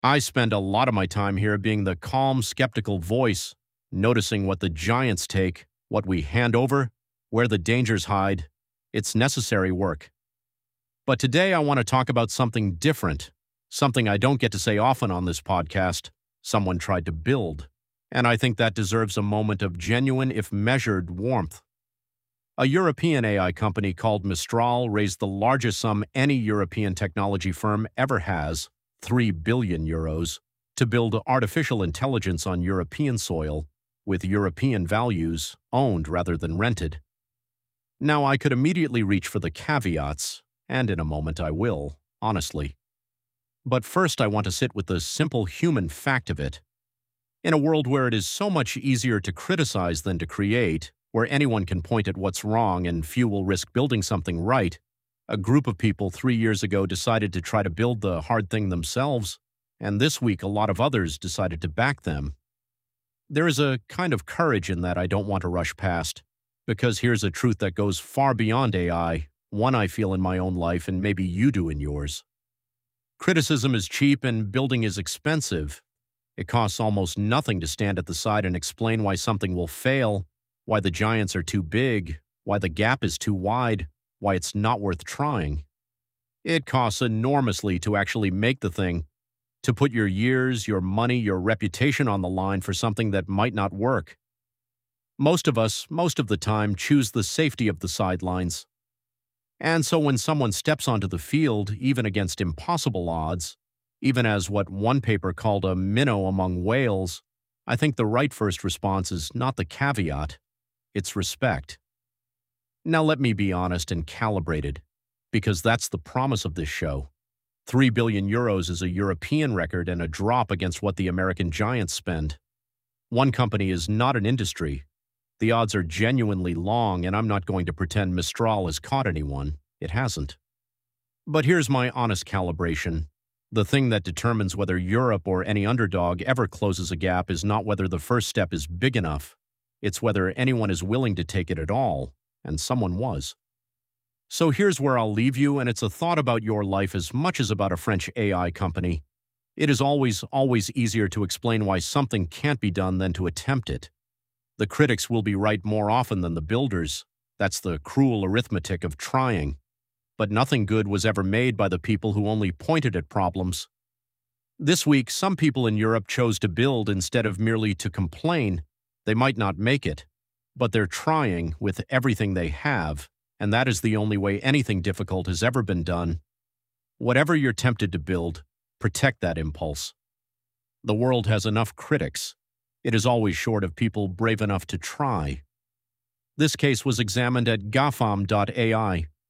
I spend a lot of my time here being the calm, skeptical voice, noticing what the giants take, what we hand over, where the dangers hide. It's necessary work. But today I want to talk about something different, something I don't get to say often on this podcast. Someone tried to build, and I think that deserves a moment of genuine, if measured, warmth. A European AI company called Mistral raised the largest sum any European technology firm ever has, 3 billion euros, to build artificial intelligence on European soil, with European values, owned rather than rented. Now, I could immediately reach for the caveats, and in a moment I will, honestly. But first I want to sit with the simple human fact of it. In a world where it is so much easier to criticize than to create, where anyone can point at what's wrong and few will risk building something right, a group of people 3 years ago decided to try to build the hard thing themselves, and this week a lot of others decided to back them. There is a kind of courage in that I don't want to rush past, because here's a truth that goes far beyond AI, one I feel in my own life and maybe you do in yours. Criticism is cheap and building is expensive. It costs almost nothing to stand at the side and explain why something will fail, why the giants are too big, why the gap is too wide, why it's not worth trying. It costs enormously to actually make the thing, to put your years, your money, your reputation on the line for something that might not work. Most of us, most of the time, choose the safety of the sidelines. And so when someone steps onto the field, even against impossible odds, even as what one paper called a minnow among whales, I think the right first response is not the caveat, it's respect. Now let me be honest and calibrated, because that's the promise of this show. 3 billion euros is a European record and a drop against what the American giants spend. One company is not an industry. The odds are genuinely long, and I'm not going to pretend Mistral has caught anyone. It hasn't. But here's my honest calibration. The thing that determines whether Europe or any underdog ever closes a gap is not whether the first step is big enough. It's whether anyone is willing to take it at all, and someone was. So here's where I'll leave you, and it's a thought about your life as much as about a French AI company. It is always easier to explain why something can't be done than to attempt it. The critics will be right more often than the builders. That's the cruel arithmetic of trying. But nothing good was ever made by the people who only pointed at problems. This week, some people in Europe chose to build instead of merely to complain. They might not make it, but they're trying with everything they have, and that is the only way anything difficult has ever been done. Whatever you're tempted to build, protect that impulse. The world has enough critics. It is always short of people brave enough to try. This case was examined at GAFAM.ai,